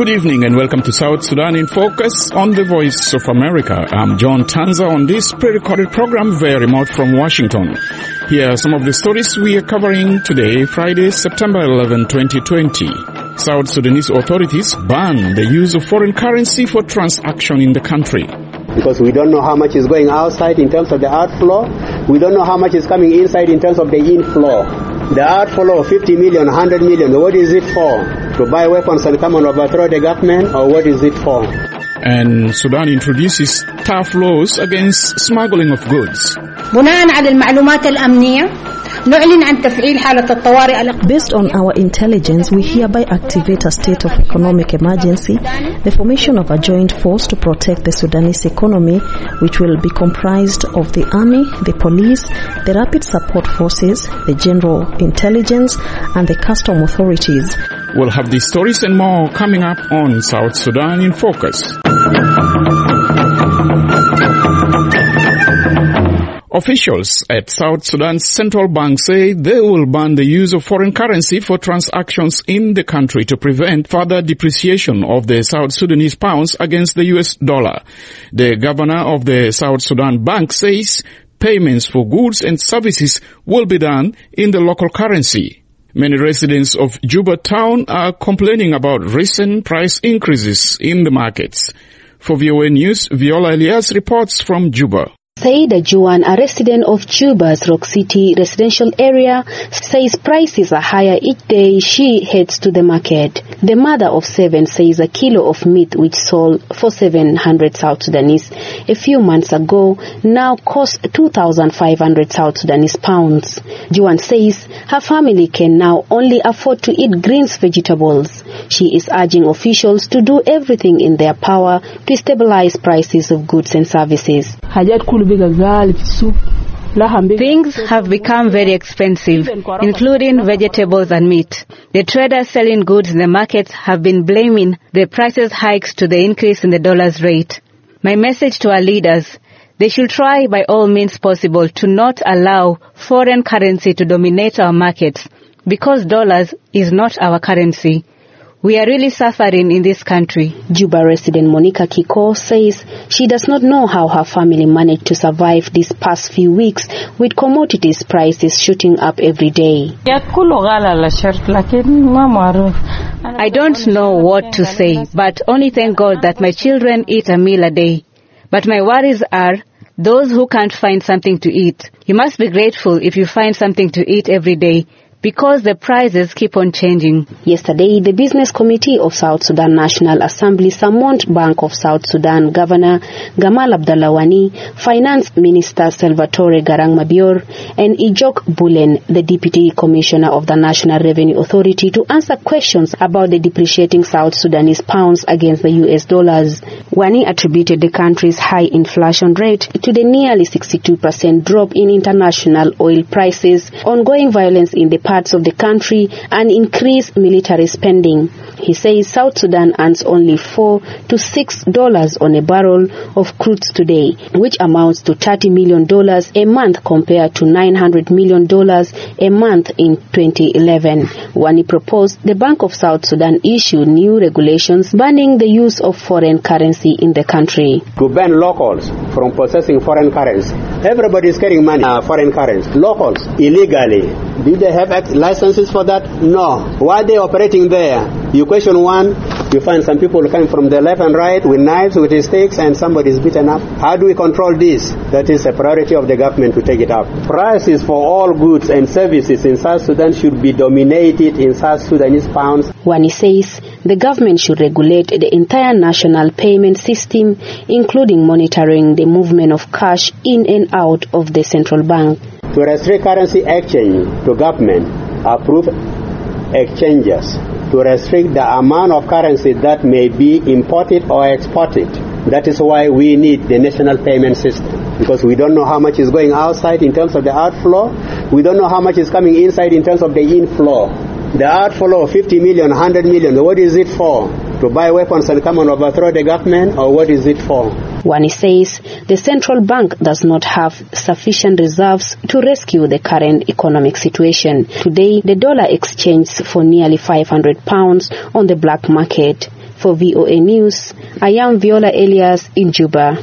Good evening and welcome to South Sudan in Focus on the Voice of America. I'm John Tanza on this pre-recorded program via remote from Washington. Here are some of the stories we are covering today, Friday, September 11, 2020. South Sudanese authorities ban the use of foreign currency for transaction in the country. Because we don't know how much is going outside in terms of the outflow. We don't know how much is coming inside in terms of the inflow. The outflow of 50 million, 100 million, what is it for? To buy weapons and come and overthrow the government, or what is it for? And Sudan introduces tough laws against smuggling of goods. بناء على المعلومات الأمنية نعلن عن تفعيل حالة الطوارئ. Based on our intelligence, we hereby activate a state of economic emergency, the formation of a joint force to protect the Sudanese economy, which will be comprised of the army, the police, the rapid support forces, the general intelligence, and the custom authorities. We'll have these stories and more coming up on South Sudan in Focus. Officials at South Sudan's central bank say they will ban the use of foreign currency for transactions in the country to prevent further depreciation of the South Sudanese pounds against the US dollar. The governor of the South Sudan Bank says payments for goods and services will be done in the local currency. Many residents of Juba town are complaining about recent price increases in the markets. For VOA News, Viola Elias reports from Juba. Saida Juan, a resident of Juba's Rock City residential area, says prices are higher each day she heads to the market. The mother of 7 says a kilo of meat which sold for 700 South Sudanese a few months ago now costs 2,500 South Sudanese pounds. Juan says her family can now only afford to eat greens vegetables. She is urging officials to do everything in their power to stabilize prices of goods and services. Things have become very expensive, including vegetables and meat. The traders selling goods in the markets have been blaming the prices hikes to the increase in the dollar's rate. My message to our leaders, they should try by all means possible to not allow foreign currency to dominate our markets, because dollars is not our currency. We are really suffering in this country. Juba resident Monica Kiko says she does not know how her family managed to survive these past few weeks with commodities prices shooting up every day. I don't know what to say, but only thank God that my children eat a meal a day. But my worries are those who can't find something to eat. You must be grateful if you find something to eat every day, because the prices keep on changing. Yesterday, the Business Committee of South Sudan National Assembly summoned Bank of South Sudan Governor Gamal Abdallah Wani, Finance Minister Salvatore Garang Mabior, and Ijok Bulen, the Deputy Commissioner of the National Revenue Authority, to answer questions about the depreciating South Sudanese pounds against the US dollars. Wani attributed the country's high inflation rate to the nearly 62% drop in international oil prices, ongoing violence in the parts of the country, and increased military spending. He says South Sudan earns only $4 to $6 on a barrel of crude today, which amounts to $30 million a month compared to $900 million a month in 2011. When he proposed the Bank of South Sudan issue new regulations banning the use of foreign currency in the country. To ban locals from possessing foreign currency. Everybody is carrying money, foreign currency. Locals, illegally. Do they have licenses for that? No. Why are they operating there? You question one, you find some people coming from the left and right with knives, with sticks, and somebody is beaten up. How do we control this? That is a priority of the government to take it up. Prices for all goods and services in South Sudan should be dominated in South Sudanese pounds. Wani says the government should regulate the entire national payment system, including monitoring the movement of cash in and out of the central bank. To restrict currency exchange to government, approve exchanges. To restrict the amount of currency that may be imported or exported. That is why we need the national payment system, because we don't know how much is going outside in terms of the outflow. We don't know how much is coming inside in terms of the inflow. The outflow of 50 million, 100 million, what is it for? To buy weapons and come and overthrow the government, or what is it for? Wani says the central bank does not have sufficient reserves to rescue the current economic situation. Today, the dollar exchanged for nearly £500 on the black market. For VOA News, I am Viola Elias in Juba.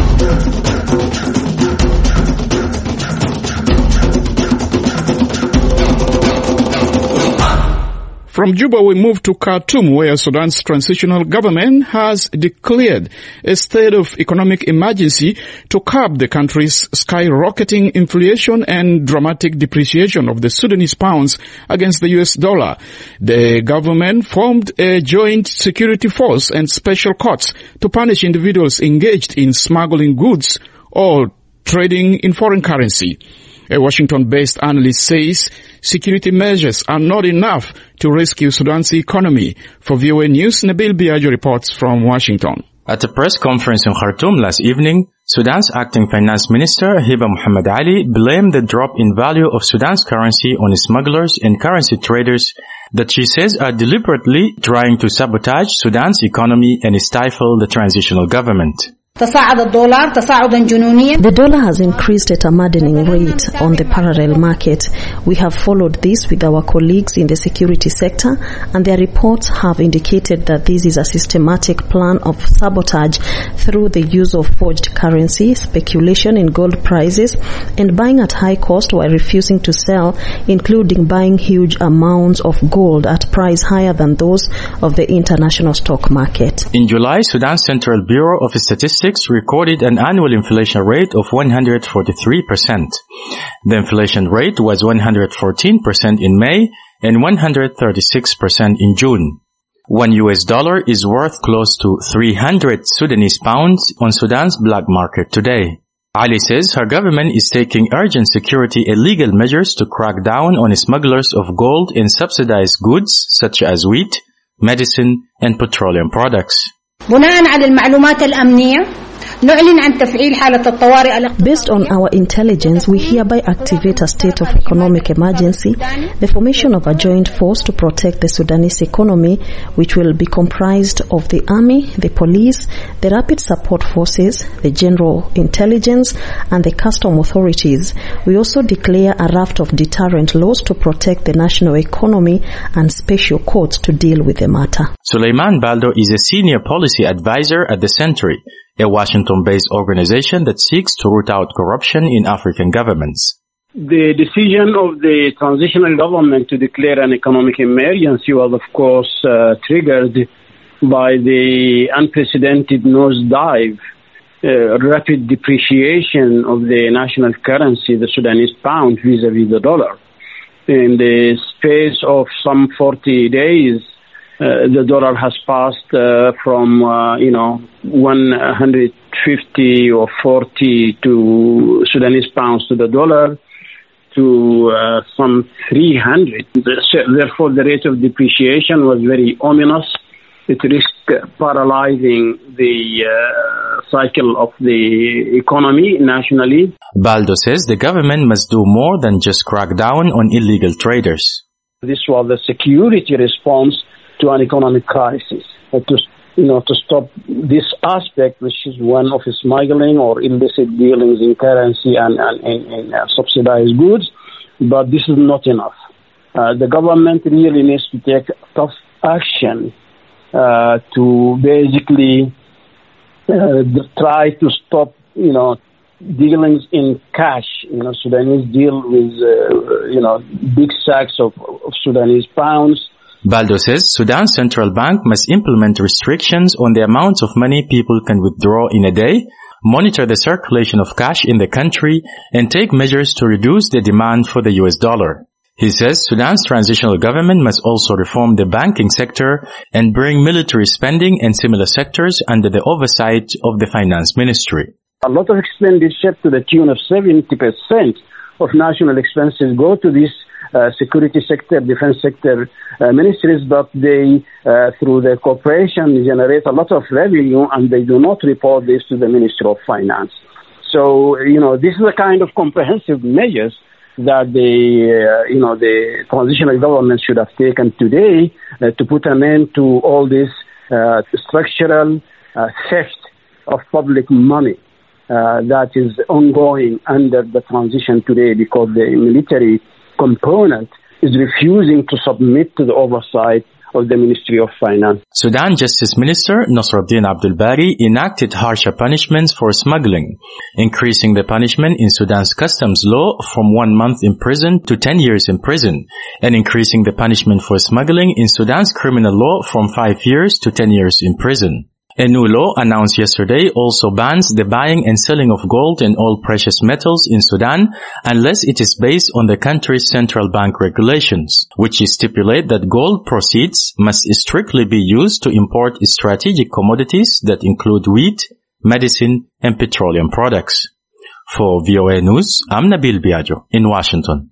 From Juba, we move to Khartoum, where Sudan's transitional government has declared a state of economic emergency to curb the country's skyrocketing inflation and dramatic depreciation of the Sudanese pounds against the US dollar. The government formed a joint security force and special courts to punish individuals engaged in smuggling goods or trading in foreign currency. A Washington-based analyst says security measures are not enough to rescue Sudan's economy. For VOA News, Nabil Biagio reports from Washington. At a press conference in Khartoum last evening, Sudan's acting finance minister, Hiba Muhammad Ali, blamed the drop in value of Sudan's currency on smugglers and currency traders that she says are deliberately trying to sabotage Sudan's economy and stifle the transitional government. The dollar has increased at a maddening rate on the parallel market. We have followed this with our colleagues in the security sector, and their reports have indicated that this is a systematic plan of sabotage through the use of forged currency, speculation in gold prices, and buying at high cost while refusing to sell, including buying huge amounts of gold at price higher than those of the international stock market. In July, Sudan's Central Bureau of Statistics recorded an annual inflation rate of 143%. The inflation rate was 114% in May and 136% in June. $1 is worth close to 300 Sudanese pounds on Sudan's black market today. Ali says her government is taking urgent security and legal measures to crack down on smugglers of gold and subsidized goods such as wheat, medicine, and petroleum products. Based on our intelligence, we hereby activate a state of economic emergency, the formation of a joint force to protect the Sudanese economy, which will be comprised of the army, the police, the rapid support forces, the general intelligence, and the custom authorities. We also declare a raft of deterrent laws to protect the national economy and special courts to deal with the matter. Suleiman Baldo is a senior policy advisor at the Sentry, a Washington-based organization that seeks to root out corruption in African governments. The decision of the transitional government to declare an economic emergency was, of course, triggered by the unprecedented nosedive, rapid depreciation of the national currency, the Sudanese pound, vis-à-vis the dollar. In the space of some 40 days, the dollar has passed from 150 or 40 to Sudanese pounds to the dollar to some 300. Therefore, the rate of depreciation was very ominous. It risked paralyzing the cycle of the economy nationally. Baldo says the government must do more than just crack down on illegal traders. This was the security response to an economic crisis, to stop this aspect, which is one of smuggling or illicit dealings in currency and subsidized goods. But this is not enough. The government really needs to take tough action to basically try to stop, dealings in cash. Sudanese deal with, big sacks of Sudanese pounds. Baldo says Sudan's central bank must implement restrictions on the amount of money people can withdraw in a day, monitor the circulation of cash in the country, and take measures to reduce the demand for the US dollar. He says Sudan's transitional government must also reform the banking sector and bring military spending and similar sectors under the oversight of the finance ministry. A lot of expenditure to the tune of 70% of national expenses go to this security sector, defense sector ministries, but they, through the corporation, generate a lot of revenue, and they do not report this to the Ministry of Finance. So, this is a kind of comprehensive measures that the transitional government should have taken today to put an end to all this structural theft of public money that is ongoing under the transition today, because the military component is refusing to submit to the oversight of the Ministry of Finance. Sudan Justice Minister Nasruddin Abdul Bari enacted harsher punishments for smuggling, increasing the punishment in Sudan's customs law from 1 month in prison to 10 years in prison, and increasing the punishment for smuggling in Sudan's criminal law from 5 years to 10 years in prison. A new law announced yesterday also bans the buying and selling of gold and all precious metals in Sudan unless it is based on the country's central bank regulations, which stipulate that gold proceeds must strictly be used to import strategic commodities that include wheat, medicine, and petroleum products. For VOA News, I'm Nabil Biagio in Washington.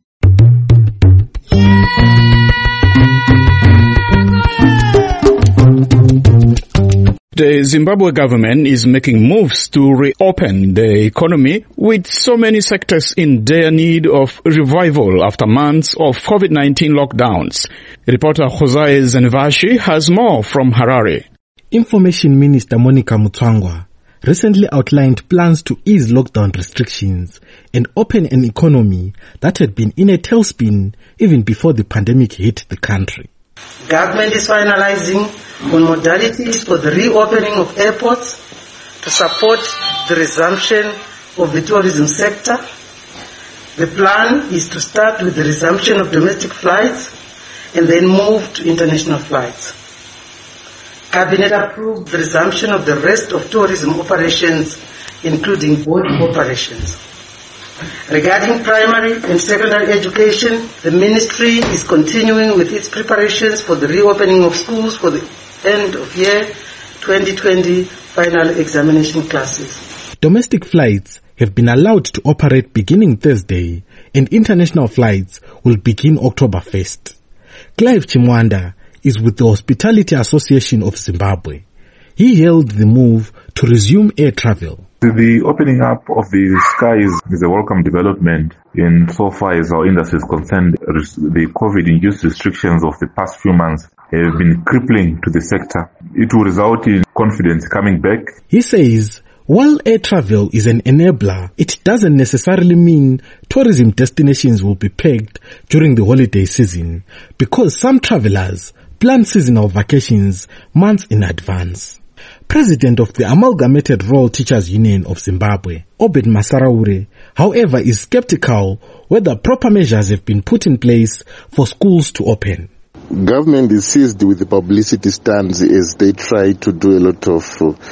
The Zimbabwe government is making moves to reopen the economy with so many sectors in dire need of revival after months of COVID-19 lockdowns. Reporter Jose Zenvashi has more from Harare. Information Minister Monica Mutswangwa recently outlined plans to ease lockdown restrictions and open an economy that had been in a tailspin even before the pandemic hit the country. Government is finalizing on modalities for the reopening of airports to support the resumption of the tourism sector. The plan is to start with the resumption of domestic flights and then move to international flights. Cabinet approved the resumption of the rest of tourism operations, including boat operations. Regarding primary and secondary education, the ministry is continuing with its preparations for the reopening of schools for the end of year 2020 final examination classes. Domestic flights have been allowed to operate beginning Thursday, and international flights will begin October 1st. Clive Chimwanda is with the Hospitality Association of Zimbabwe. He hailed the move to resume air travel. The opening up of the skies is a welcome development in so far as our industry is concerned. The COVID-induced restrictions of the past few months have been crippling to the sector. It will result in confidence coming back. He says, while air travel is an enabler, it doesn't necessarily mean tourism destinations will be pegged during the holiday season, because some travelers plan seasonal vacations months in advance. President of the Amalgamated Royal Teachers Union of Zimbabwe, Obed Masaraure, however, is skeptical whether proper measures have been put in place for schools to open. Government is seized with the publicity stunts as they try to do a lot of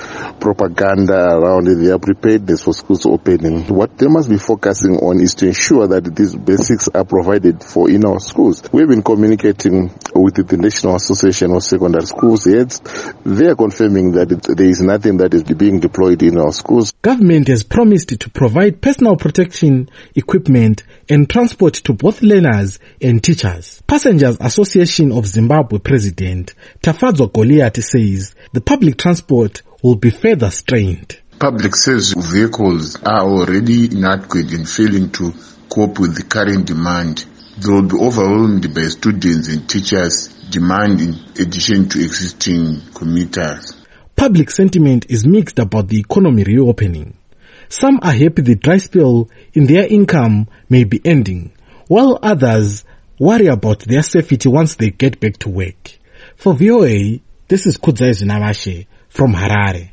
propaganda around their preparedness for schools opening. What they must be focusing on is to ensure that these basics are provided for in our schools. We've been communicating with the National Association of Secondary Schools heads. They are confirming that there is nothing that is being deployed in our schools. Government has promised to provide personal protection equipment and transport to both learners and teachers. Passengers Association of Zimbabwe President Tafadzo Goliath says the public transport will be further strained. Public service vehicles are already inadequate and failing to cope with the current demand. They will be overwhelmed by students and teachers' demand in addition to existing commuters. Public sentiment is mixed about the economy reopening. Some are happy the dry spell in their income may be ending, while others worry about their safety once they get back to work. For VOA, this is Kudzai Zinawashe from Harare.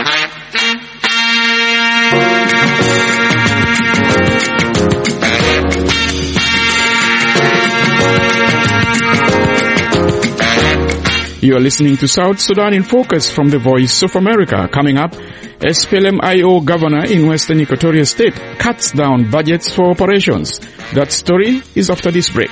You are listening to South Sudan in Focus from the Voice of America. Coming up, SPLM-IO governor in Western Equatoria State cuts down budgets for operations. That story is after this break.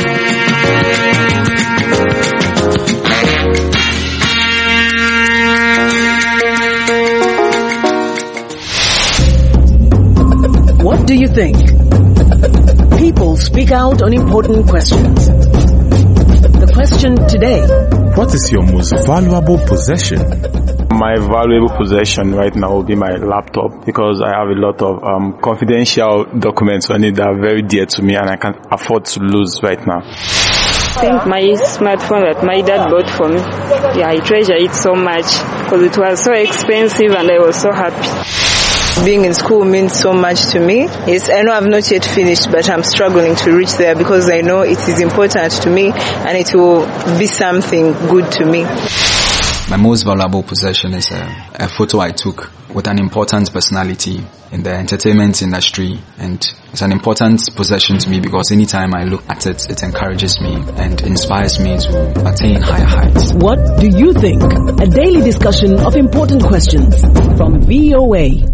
What do you think? People speak out on important questions. The question today: what is your most valuable possession? My valuable possession right now will be my laptop, because I have a lot of confidential documents on it that are very dear to me and I can't afford to lose right now. I think my smartphone that my dad bought for me, I treasure it so much because it was so expensive and I was so happy. being in school means so much to me. Yes, I know I've not yet finished, but I'm struggling to reach there because I know it is important to me and it will be something good to me. My most valuable possession is a photo I took with an important personality in the entertainment industry, and it's an important possession to me because anytime I look at it, it encourages me and inspires me to attain higher heights. What do you think? A daily discussion of important questions from VOA.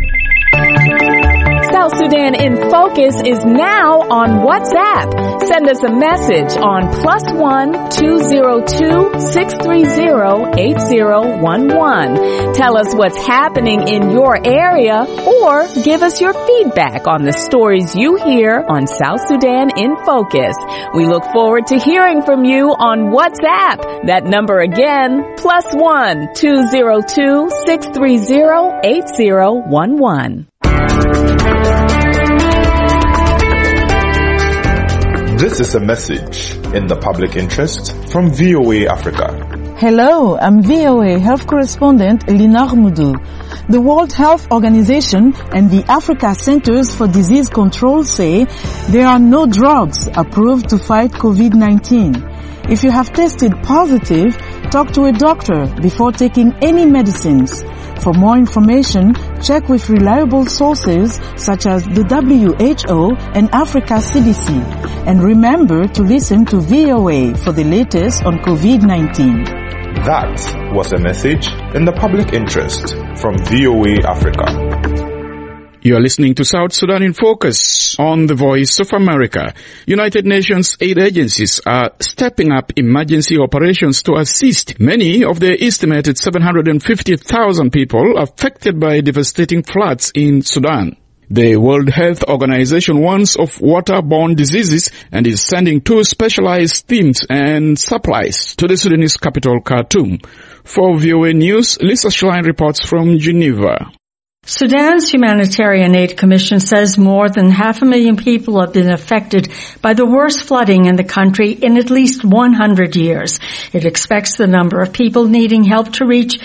South Sudan in Focus is now on WhatsApp. Send us a message on +1 202 630 8011. Tell us what's happening in your area or give us your feedback on the stories you hear on South Sudan in Focus. We look forward to hearing from you on WhatsApp. That number again, +1 202 630 8011. This is a message in the public interest from VOA Africa. Hello, I'm VOA Health Correspondent Linar Moudou. The World Health Organization and the Africa Centers for Disease Control say there are no drugs approved to fight COVID-19. If you have tested positive, talk to a doctor before taking any medicines. For more information, check with reliable sources such as the WHO and Africa CDC. And remember to listen to VOA for the latest on COVID-19. That was a message in the public interest from VOA Africa. You are listening to South Sudan in Focus on the Voice of America. United Nations aid agencies are stepping up emergency operations to assist many of the estimated 750,000 people affected by devastating floods in Sudan. The World Health Organization warns of waterborne diseases and is sending 2 specialized teams and supplies to the Sudanese capital, Khartoum. For VOA News, Lisa Schlein reports from Geneva. Sudan's Humanitarian Aid Commission says more than 500,000 people have been affected by the worst flooding in the country in at least 100 years. It expects the number of people needing help to reach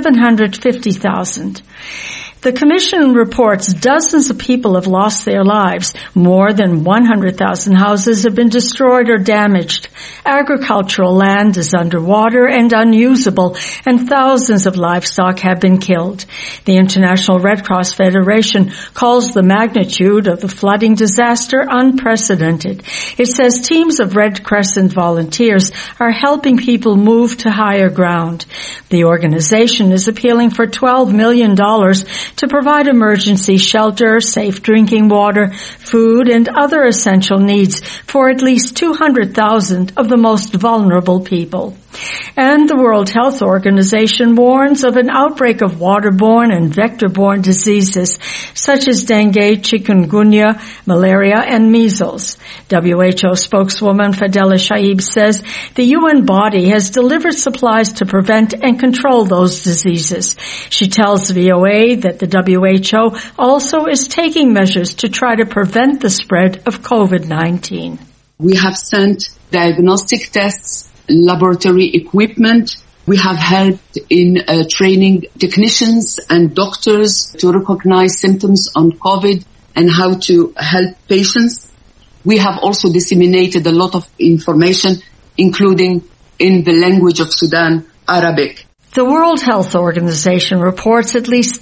750,000. The Commission reports dozens of people have lost their lives. More than 100,000 houses have been destroyed or damaged. Agricultural land is underwater and unusable, and thousands of livestock have been killed. The International Red Cross Federation calls the magnitude of the flooding disaster unprecedented. It says teams of Red Crescent volunteers are helping people move to higher ground. The organization is appealing for $12 million to provide emergency shelter, safe drinking water, food, and other essential needs for at least 200,000 of the most vulnerable people. And the World Health Organization warns of an outbreak of waterborne and vector-borne diseases such as dengue, chikungunya, malaria, and measles. WHO spokeswoman Fadela Shaib says the UN body has delivered supplies to prevent and control those diseases. She tells VOA that the WHO also is taking measures to try to prevent the spread of COVID-19. We have sent diagnostic tests, laboratory equipment. We have helped in training technicians and doctors to recognize symptoms on COVID and how to help patients. We have also disseminated a lot of information, including in the language of Sudan, Arabic. The World Health Organization reports at least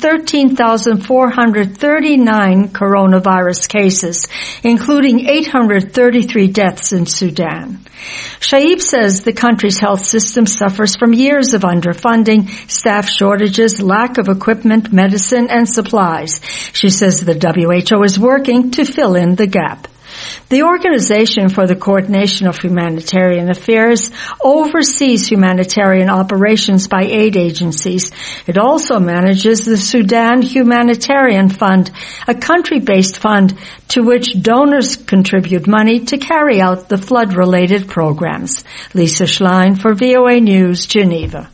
13,439 coronavirus cases, including 833 deaths in Sudan. Shaib says the country's health system suffers from years of underfunding, staff shortages, lack of equipment, medicine, and supplies. She says the WHO is working to fill in the gap. The Organization for the Coordination of Humanitarian Affairs oversees humanitarian operations by aid agencies. It also manages the Sudan Humanitarian Fund, a country-based fund to which donors contribute money to carry out the flood-related programs. Lisa Schlein for VOA News, Geneva.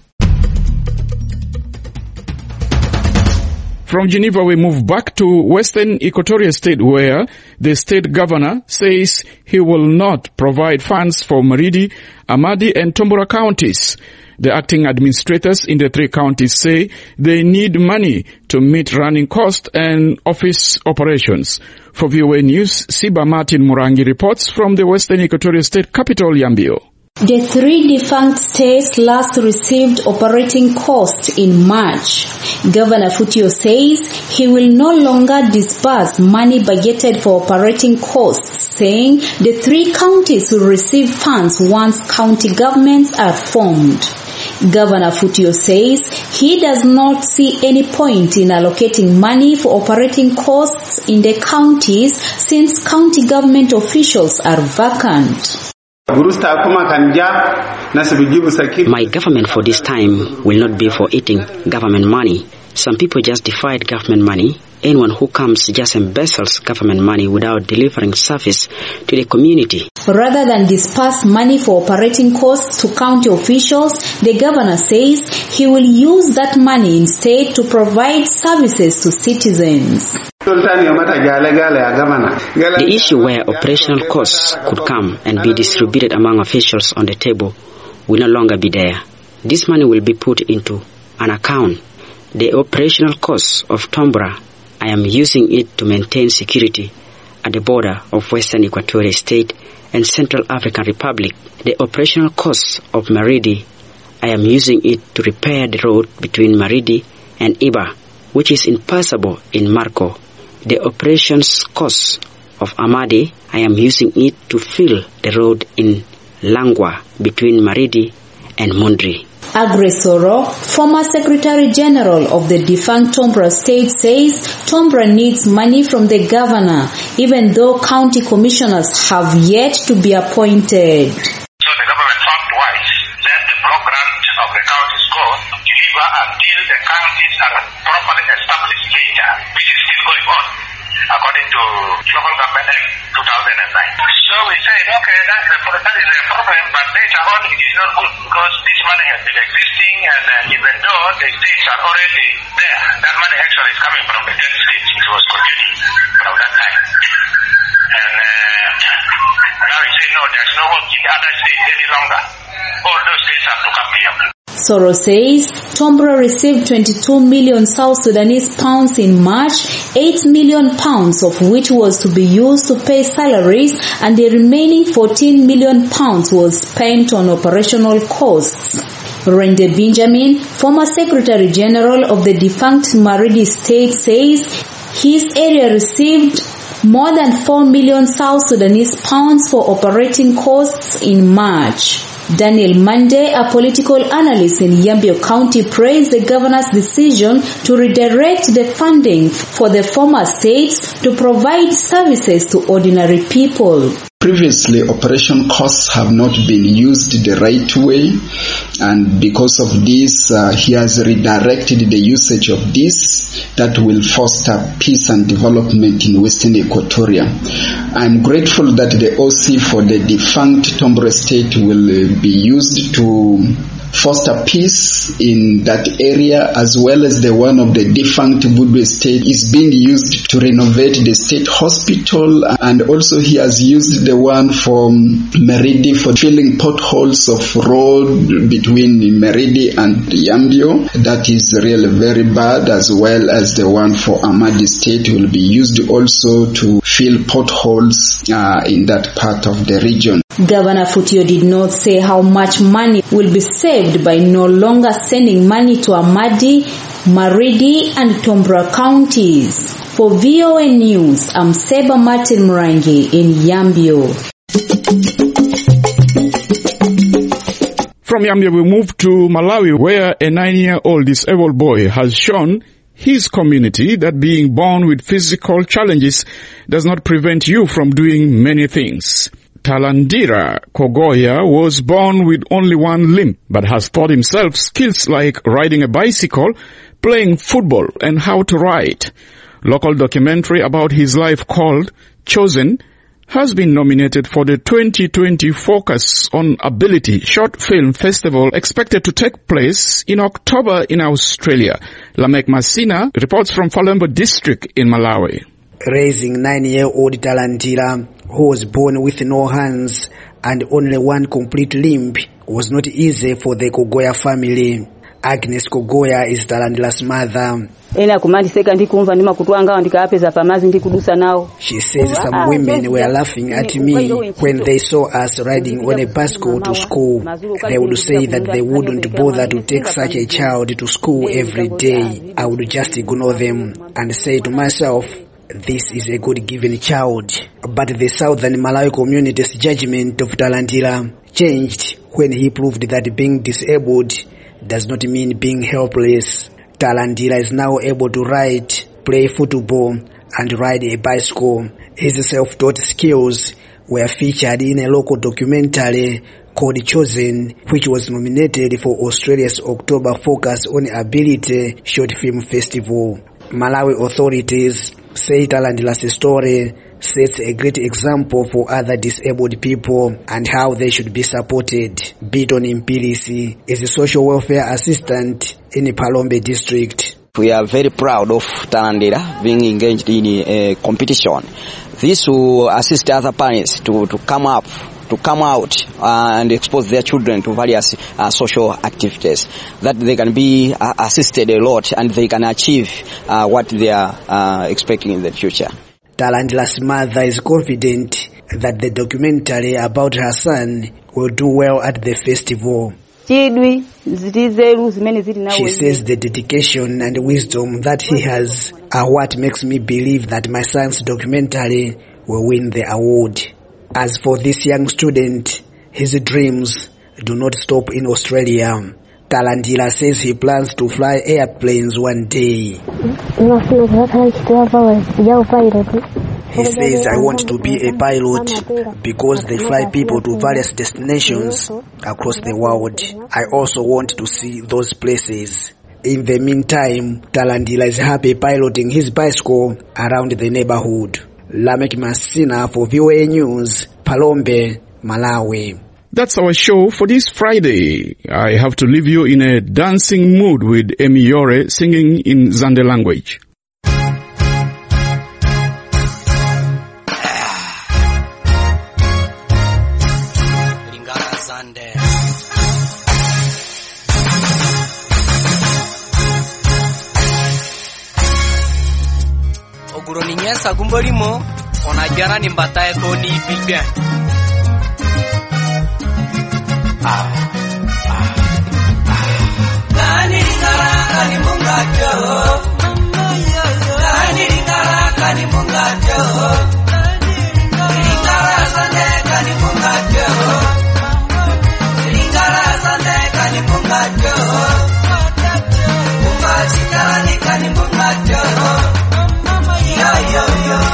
From Geneva, we move back to Western Equatoria State, where the state governor says he will not provide funds for Maridi, Amadi, and Tombora counties. The acting administrators in the 3 counties say they need money to meet running costs and office operations. For VOA News, Siba Martin Murangi reports from the Western Equatorial State capital, Yambio. The 3 defunct states last received operating costs in March. Governor Futio says he will no longer disburse money budgeted for operating costs, saying the 3 counties will receive funds once county governments are formed. Governor Futio says he does not see any point in allocating money for operating costs in the counties since county government officials are vacant. My government for this time will not be for eating government money. Some people just divide government money. Anyone who comes just embezzles government money without delivering service to the community. Rather than disperse money for operating costs to county officials, the governor says he will use that money instead to provide services to citizens. The issue where operational costs could come and be distributed among officials on the table will no longer be there. This money will be put into an account. The operational costs of Tombra, I am using it to maintain security at the border of Western Equatorial State and Central African Republic. The operational costs of Maridi, I am using it to repair the road between Maridi and Iba, which is impassable in Marco. The operations costs of Amadi, I am using it to fill the road in Langwa between Maridi and Mundri. Agresoro, former Secretary General of the defunct Tombra State, says Tombra needs money from the governor, even though county commissioners have yet to be appointed. So the government found wise, let the block grant of the counties go to deliver until the counties are properly established later, which is still going on, according to Local Government Act 2009. So we said, okay, that is a problem, but later on it is not good because this money has been existing, and even though the states are already there, that money actually is coming from the 10 states. It was continuing from that time. And now we say, no, there's no work in the other states any longer. All those states have to come here. Soro says Tombra received 22 million South Sudanese pounds in March, 8 million pounds of which was to be used to pay salaries, and the remaining 14 million pounds was spent on operational costs. Rende Benjamin, former Secretary General of the defunct Maridi State, says his area received more than 4 million South Sudanese pounds for operating costs in March. Daniel Mande, a political analyst in Yambio County, praised the governor's decision to redirect the funding for the former states to provide services to ordinary people. Previously, operation costs have not been used the right way, and because of this, he has redirected the usage of this that will foster peace and development in Western Equatoria. I'm grateful that the OC for the defunct Tombra State will be used to foster peace in that area, as well as the one of the defunct Budwe State is being used to renovate the state hospital, and also he has used the one for Meridi for filling potholes of road between Meridi and Yambio. That is really very bad, as well as the one for Amadi State will be used also to fill potholes in that part of the region. Governor Futio did not say how much money will be saved by no longer sending money to Amadi, Maridi and Tombra counties. For VOA News, I'm Seba Martin Murangi in Yambio. From Yambio we move to Malawi, where a 9-year-old disabled boy has shown his community that being born with physical challenges does not prevent you from doing many things. Talandira Kogoya was born with only one limb, but has taught himself skills like riding a bicycle, playing football, and how to write. Local documentary about his life called Chosen has been nominated for the 2020 Focus on Ability Short Film Festival, expected to take place in October in Australia. Lamek Masina reports from Falembo District in Malawi. Raising 9-year-old Talandira, who was born with no hands and only one complete limb, was not easy for the Kogoya family. Agnes Kogoya is Talandila's mother. She says some women were laughing at me when they saw us riding on a bicycle to school. They would say that they wouldn't bother to take such a child to school every day. I would just ignore them and say to myself, this is a God-given child. But the Southern Malawi community's judgment of Talandila changed when he proved that being disabled does not mean being helpless. Talandila is now able to write, play football, and ride a bicycle. His self-taught skills were featured in a local documentary called Chosen, which was nominated for Australia's October Focus on Ability Short Film Festival. Malawi authorities say Talandila's story sets a great example for other disabled people and how they should be supported. Biton Impilisi is a social welfare assistant in Palombe district. We are very proud of Talandila being engaged in a competition. This will assist other parents to come out and expose their children to various social activities, that they can be assisted a lot and they can achieve what they are expecting in the future. Talandila's mother is confident that the documentary about her son will do well at the festival. She says the dedication and wisdom that he has are what makes me believe that my son's documentary will win the award. As for this young student, his dreams do not stop in Australia. Talandila says he plans to fly airplanes one day. He says, I want to be a pilot because they fly people to various destinations across the world. I also want to see those places. In the meantime, Talandila is happy piloting his bicycle around the neighborhood. Lamek Masina for VOA News, Palombe, Malawi. That's our show for this Friday. I have to leave you in a dancing mood with Emi Yore singing in Zande language. Oguroninyesa gumbolimo onajara ni mbatae koni bilbia. Kani ringara kani mungajo, kani ringara kani mungajo, ringara sande kani mungajo, ringara sande kani mungajo, kumachikani kani mungajo, yo.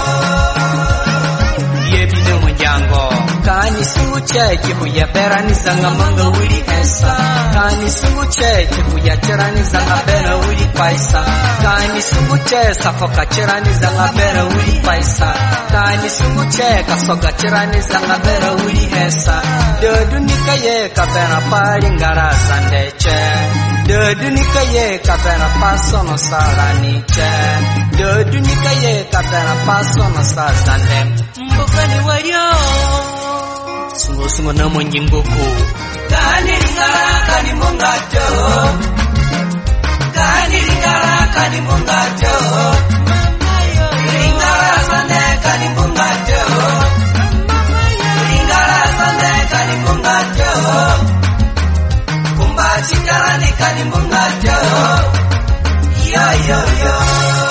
Yebine munjango. Kani suche kibuya berani zanga manga wili esa. Kani suche kibuya cherani zanga bera wili paisa. Kani suche safoka cherani zanga bera wili paisa. Kani suche kasoga cherani zanga bera wili esa. Dodunika ye kabera pari ngara sandeche. Dodunika ye kabera paso no salani che. Dodunika ye kabera paso no salane. Mbukani wario. Sungo na mwenjingoku. Kani ringara kani mungajo. Kani ringara kani mungajo. Ringara sande kani mungajo. Ringara sande kani mungajo. Kumbachi karani kani mungajo. Yo.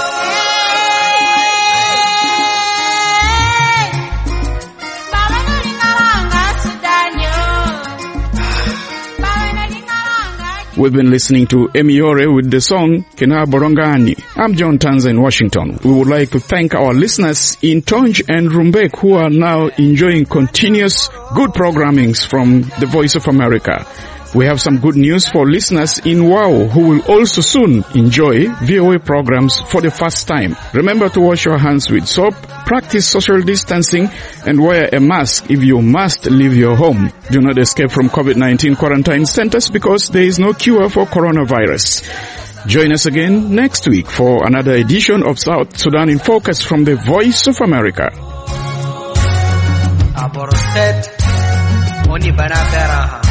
We've been listening to Emi Yore with the song Kena Borongani. I'm John Tanza in Washington. We would like to thank our listeners in Tonj and Rumbek who are now enjoying continuous good programmings from the Voice of America. We have some good news for listeners in Wau who will also soon enjoy VOA programs for the first time. Remember to wash your hands with soap, practice social distancing, and wear a mask if you must leave your home. Do not escape from COVID-19 quarantine centers because there is no cure for coronavirus. Join us again next week for another edition of South Sudan in Focus from the Voice of America. Aboroset, oni banabera.